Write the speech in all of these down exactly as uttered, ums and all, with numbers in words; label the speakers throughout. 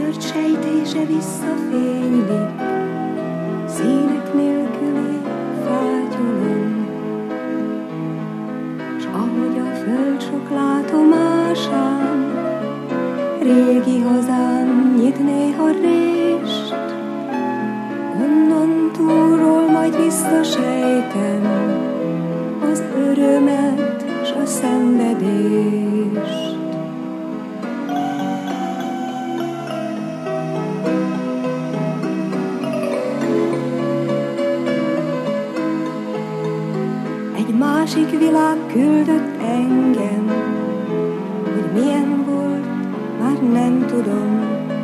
Speaker 1: tört sejtése visszafénylik, színek nélküli fátyolom, s ahogy a föld sok látomásán régi hazám nyit néha rést, onnan túlról majd visszasejtem az örömet s a szenvedést. Egy másik világ küldött engem, hogy milyen volt, már nem tudom,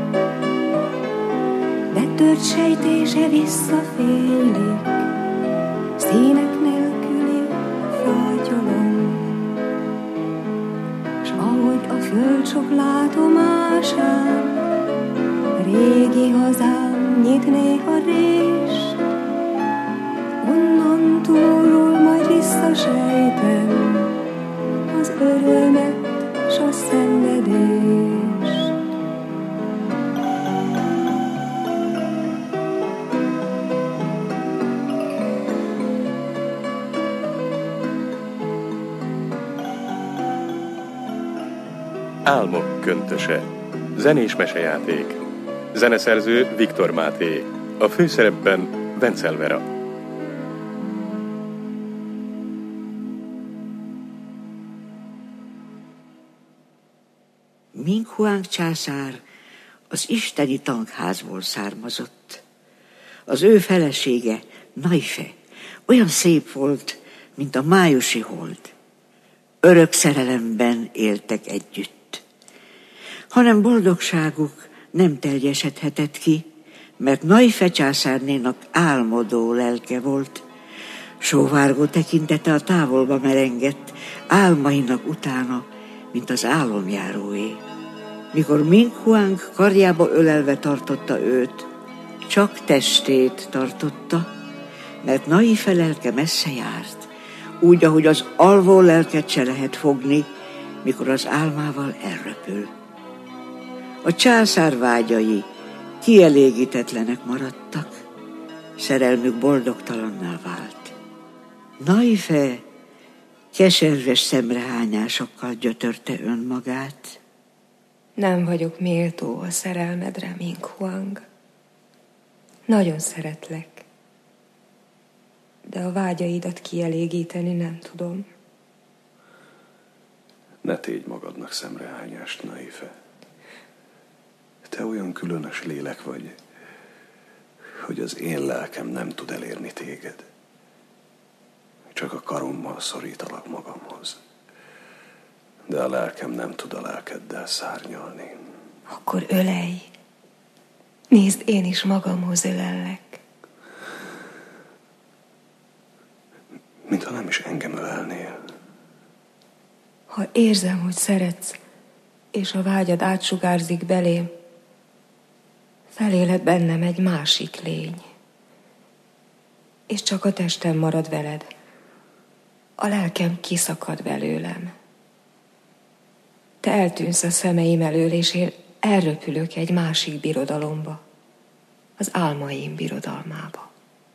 Speaker 1: de tört sejtése visszafénylik, színek nélküli fátyolom, s ahogy a föld sok látomásán régi hazám nyit néha rést, onnan túlról majd visszasejtem az örömet s a szenvedést.
Speaker 2: Álmok köntöse. Zenés mesejáték. Zeneszerző Viktor Máté. A főszerepben Vencel Vera.
Speaker 3: Ming Huang császár az isteni tankházból származott. Az ő felesége, Naife, olyan szép volt, mint a májusi hold. Örök szerelemben éltek együtt. Hanem boldogságuk nem teljesedhetett ki, mert Naife császárnénak álmodó lelke volt, sóvárgó tekintete a távolba merengett, álmainak utána, mint az álomjáróé. Mikor Ming Huang karjába ölelve tartotta őt, csak testét tartotta, mert Naife lelke messze járt, úgy, ahogy az alvó lelket se lehet fogni, mikor az álmával elröpül. A császár vágyai kielégítetlenek maradtak, szerelmük boldogtalanná vált. Naife keserves szemrehányásokkal gyötörte önmagát.
Speaker 1: Nem vagyok méltó a szerelmedre, Ming Huang. Nagyon szeretlek, de a vágyaidat kielégíteni nem tudom.
Speaker 4: Ne tégy magadnak szemrehányást, Naife. Te olyan különös lélek vagy, hogy az én lelkem nem tud elérni téged. Csak a karommal szorítalak magamhoz. De a lelkem nem tud a lelkeddel szárnyalni.
Speaker 1: Akkor ölelj. Nézd, én is magamhoz ölellek.
Speaker 4: Mintha nem is engem ölelnél.
Speaker 1: Ha érzem, hogy szeretsz, és a vágyad átsugárzik belém, feléled bennem egy másik lény. És csak a testem marad veled. A lelkem kiszakad belőlem. Te eltűnsz a szemeim elől, és én elröpülök egy másik birodalomba, az álmaim birodalmába.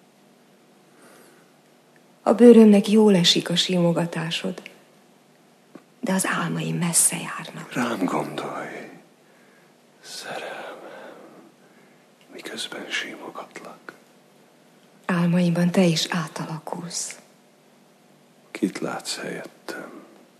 Speaker 1: A bőrömnek jól esik a simogatásod, de az álmaim messze járnak.
Speaker 4: Rám gondolj, szerelmem, miközben simogatlak.
Speaker 1: Álmaimban te is átalakulsz.
Speaker 4: Kit látsz helyettem?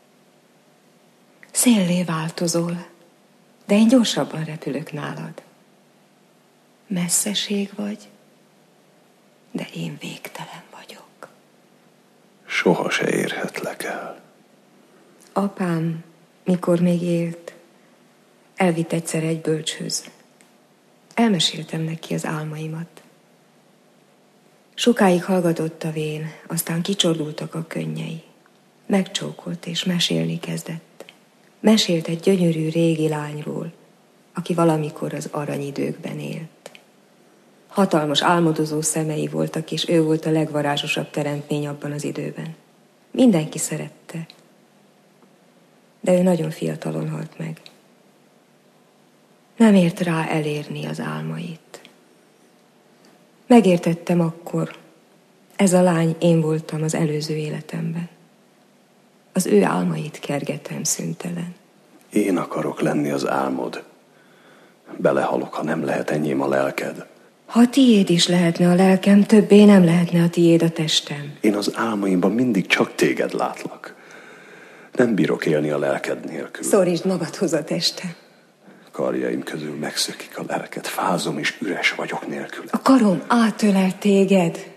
Speaker 1: Széllé változol, de én gyorsabban repülök nálad. Messzeség vagy, de én végtelen vagyok.
Speaker 4: Soha se érhetlek el.
Speaker 1: Apám, mikor még élt, elvitt egyszer egy bölcshöz. Elmeséltem neki az álmaimat. Sokáig hallgatott a vén, aztán kicsordultak a könnyei. Megcsókolt és mesélni kezdett. Mesélt egy gyönyörű régi lányról, aki valamikor az aranyidőkben élt. Hatalmas álmodozó szemei voltak, és ő volt a legvarázsosabb teremtmény abban az időben. Mindenki szerette, de ő nagyon fiatalon halt meg. Nem ért rá elérni az álmait. Megértettem akkor, ez a lány én voltam az előző életemben. Az ő álmait kergetem szüntelen.
Speaker 4: Én akarok lenni az álmod. Belehalok, ha nem lehet enyém a lelked.
Speaker 1: Ha tiéd is lehetne a lelkem, többé nem lehetne a tiéd a testem.
Speaker 4: Én az álmaimban mindig csak téged látlak. Nem bírok élni a lelked nélkül.
Speaker 1: Szorítsd magadhoz a testem.
Speaker 4: Karjaim közül megszökik a lelked, fázom és üres vagyok nélkül.
Speaker 1: A karom átölel téged.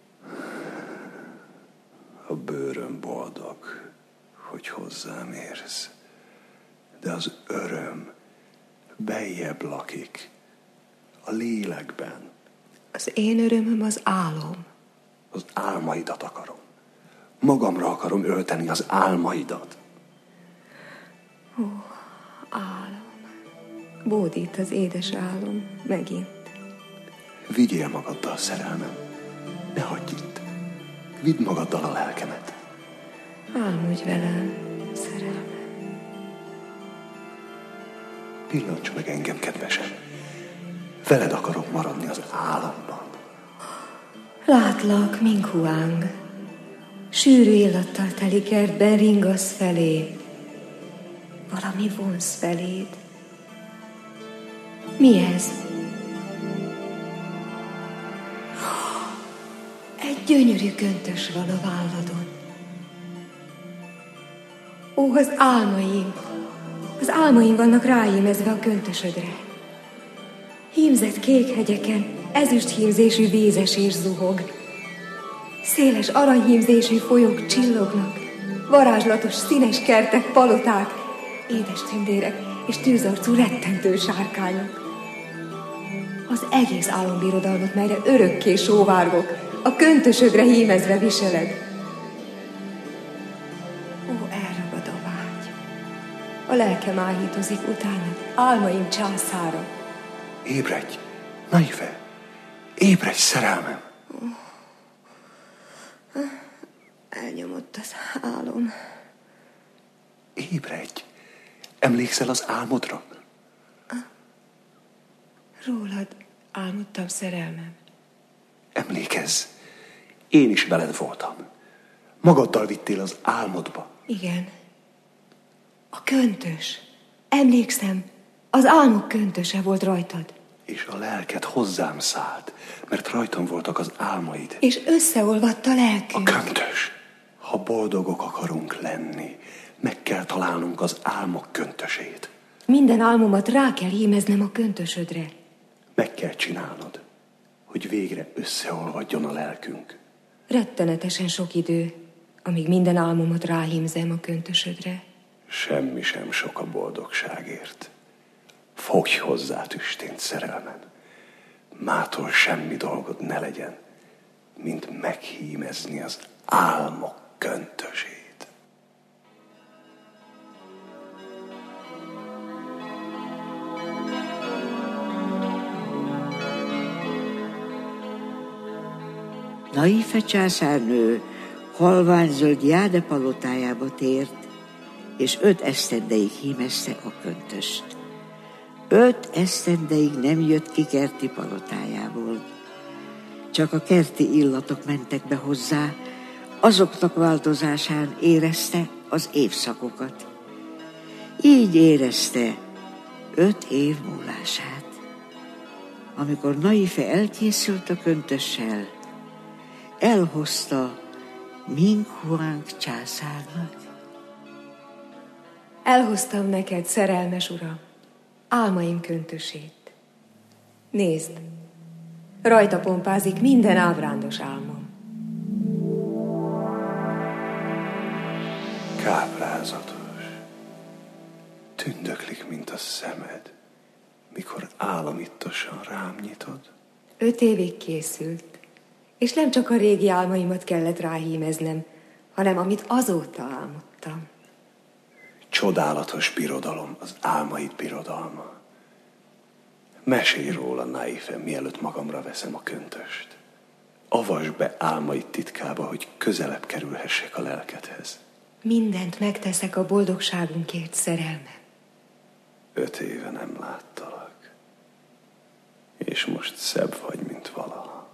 Speaker 4: A bőröm boldog, hogy hozzám érsz. De az öröm bejjebb lakik, a lélekben.
Speaker 1: Az én örömöm az álom.
Speaker 4: Az álmaidat akarom. Magamra akarom ölteni az álmaidat.
Speaker 1: Ó, álom. Bódít az édes álom megint.
Speaker 4: Vigyél magaddal, szerelmem. Ne hagyj itt. Vidd magaddal a lelkemet.
Speaker 1: Álmodj velem, szerelmem.
Speaker 4: Pillancs meg engem, kedvesem. Veled akarok maradni az álomban.
Speaker 1: Látlak, Ming Huang. Sűrű illattal teli kertben ringasz felé. Valami vonz feléd. Mi ez? Egy gyönyörű köntös van a válladon. Ó, az álmaim! Az álmaim vannak ráémezve a köntösödre. Hímzett kék hegyeken ezüst hímzésű vízesés zuhog. Széles aranyhímzésű folyók csillognak. Varázslatos színes kertek, paloták, édes tündérek és tűzarcú rettentő sárkányok. Az egész álombirodalmat, melyre örökké sóvárgok, a köntösödre hímezve viseled. Ó, elragad a vágy. A lelkem áhítozik utánad, álmaim császára.
Speaker 4: Ébredj, Naife! Ébredj, szerelmem!
Speaker 1: Elnyomott az álom.
Speaker 4: Ébredj! Emlékszel az álmodra?
Speaker 1: Rólad álmodtam, szerelmem.
Speaker 4: Emlékezz, én is veled voltam. Magaddal vittél az álmodba.
Speaker 1: Igen. A köntös. Emlékszem, az álmok köntöse volt rajtad.
Speaker 4: És a lelked hozzám szállt, mert rajtam voltak az álmaid.
Speaker 1: És összeolvadt a lelkünk.
Speaker 4: A köntös. Ha boldogok akarunk lenni, meg kell találnunk az álmok köntösét.
Speaker 1: Minden álmomat rá kell hímeznem a köntösödre.
Speaker 4: Meg kell csinálnod, hogy végre összeolvadjon a lelkünk.
Speaker 1: Rettenetesen sok idő, amíg minden álmomat ráhímzem a köntösödre.
Speaker 4: Semmi sem sok a boldogságért. Fogj hozzá tüstént, szerelmen. Mától semmi dolgod ne legyen, mint meghímezni az álmok köntösét.
Speaker 3: Naife császárnő halványzöld Jáde palotájába tért, és öt esztendeig hímezte a köntöst. Öt esztendeig nem jött ki kerti palotájából. Csak a kerti illatok mentek be hozzá, azoknak változásán érezte az évszakokat. Így érezte öt év múlását. Amikor Naife elkészült a köntössel, elhozta Ming Huang császárnak.
Speaker 1: Elhoztam neked, szerelmes uram, álmaim köntösét. Nézd, rajta pompázik minden ábrándos álmom.
Speaker 4: Káprázatos, tündöklik, mint a szemed, mikor államittosan rám nyitod.
Speaker 1: Öt évig készült, és nem csak a régi álmaimat kellett ráhímeznem, hanem amit azóta álmodtam.
Speaker 4: Csodálatos birodalom, az álmaid birodalma. Mesélj róla, Naife, mielőtt magamra veszem a köntöst. Avasd be álmaid titkába, hogy közelebb kerülhessek a lelkedhez.
Speaker 1: Mindent megteszek a boldogságunkért, szerelmem.
Speaker 4: Öt éve nem láttalak. És most szebb vagy, mint valaha.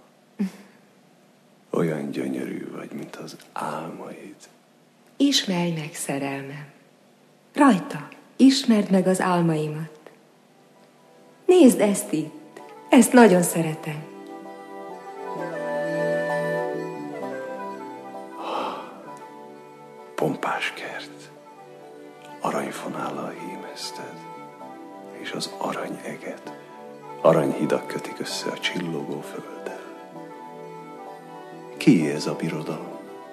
Speaker 4: Olyan gyönyörű vagy, mint az álmaid.
Speaker 1: Ismerj meg, szerelmem. Rajta, ismerd meg az álmaimat. Nézd ezt itt, ezt nagyon szeretem.
Speaker 4: Pompás kert, aranyfonállal hímezted, és az aranyeget, aranyhidak kötik össze a csillogó földdel. Kié ez a birodalom?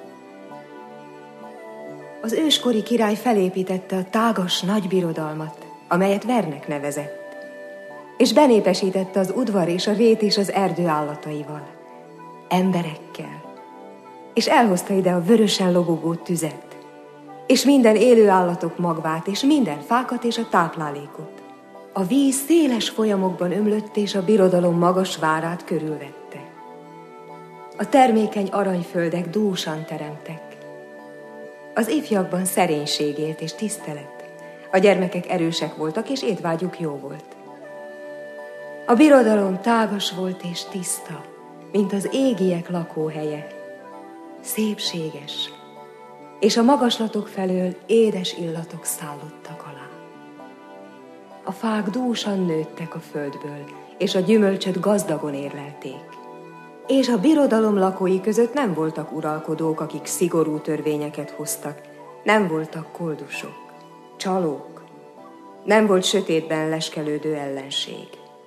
Speaker 1: Az őskori király felépítette a tágas nagy birodalmat, amelyet Vernek nevezett, és benépesítette az udvar és a rét és az erdő állataival, emberekkel, és elhozta ide a vörösen lobogó tüzet, és minden élő állatok magvát, és minden fákat és a táplálékot. A víz széles folyamokban ömlött, és a birodalom magas várát körülvette. A termékeny aranyföldek dúsan teremtek. Az ifjakban szerénység élt és tisztelet. A gyermekek erősek voltak, és étvágyuk jó volt. A birodalom tágas volt és tiszta, mint az égiek lakóhelye. Szépséges, és a magaslatok felől édes illatok szállottak alá. A fák dúsan nőttek a földből, és a gyümölcsöt gazdagon érlelték. És a birodalom lakói között nem voltak uralkodók, akik szigorú törvényeket hoztak, nem voltak koldusok, csalók, nem volt sötétben leskelődő ellenség.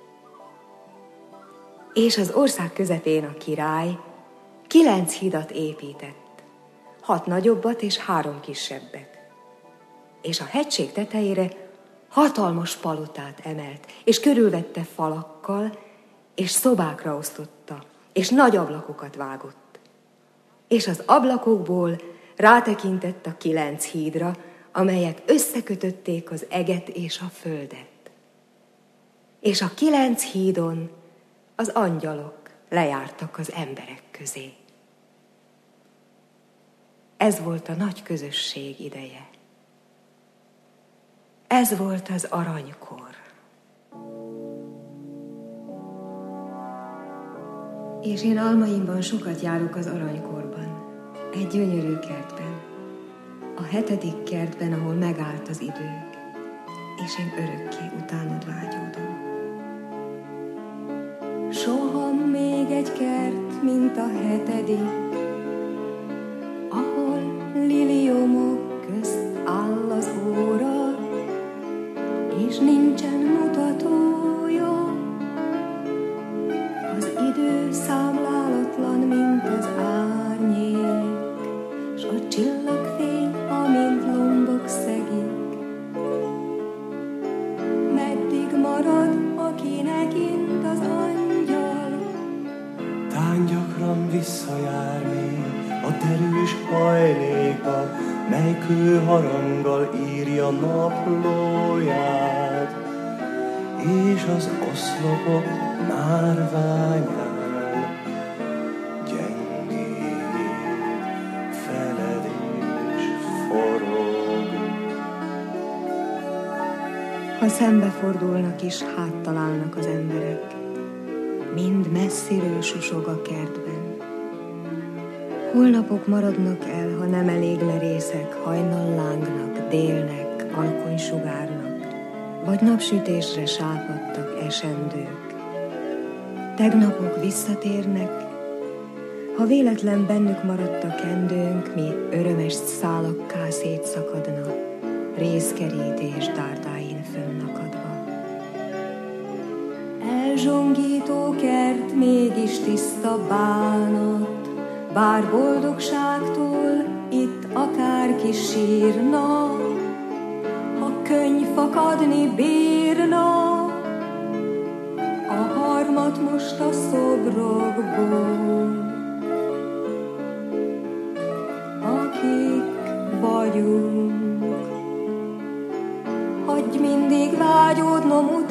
Speaker 1: És az ország közepén a király kilenc hidat épített, hat nagyobbat és három kisebbet. És a hegység tetejére hatalmas palotát emelt, és körülvette falakkal, és szobákra osztotta, és nagy ablakokat vágott. És az ablakokból rátekintett a kilenc hídra, amelyek összekötötték az eget és a földet. És a kilenc hídon az angyalok lejártak az emberek közé. Ez volt a nagy közösség ideje. Ez volt az aranykor. És én álmaimban sokat járok az aranykorban, egy gyönyörű kertben, a hetedik kertben, ahol megállt az idő, és én örökké utánod vágyódom. Soha még egy kert, mint a hetedik, ahol liliomok közt áll az óra, és nincsen mutatója. Az idő számlálatlan, mint az árnyék, s a csillagfény, amint lombok szegik. Meddig marad, akinek int az angyal?
Speaker 5: Tán gyakran visszajár még a derűs hajlékba, mely kőharanggal írja naplóját, és az oszlopok márványán gyengéd feledés forog.
Speaker 1: Ha szembefordulnak is, háttalálnak az emberek, mind messziről susog a kertben. Holnapok maradnak el, ha nem elég lerészek, hajnal lángnak, délnek, alkonysugárnak, vagy napsütésre sápadtak esendők. Tegnapok visszatérnek, ha véletlen bennük maradt a kendőnk, mi örömes szálakká szétszakadna, rézkerítés dárdáin fönnakadva. Elzsongító kert, mégis tiszta bánat, bár boldogságtól itt akárki sírna, ha könny fakadni bírna, a harmat most a szobrokból. Akik vagyunk, hagyj mindig vágyódnom